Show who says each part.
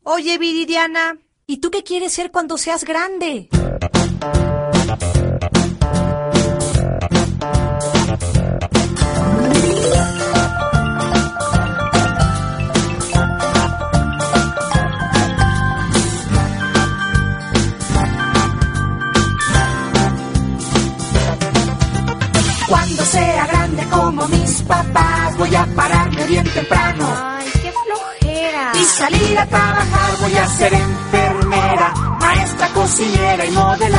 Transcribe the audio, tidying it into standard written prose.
Speaker 1: Oye, Viridiana,
Speaker 2: ¿y tú qué quieres ser cuando seas grande?
Speaker 3: Cuando sea grande como mis papás, voy a pararme bien temprano.
Speaker 1: Ay, qué flojera.
Speaker 3: Y salir a trabajar, voy a ser enfermera, maestra, cocinera y modelar.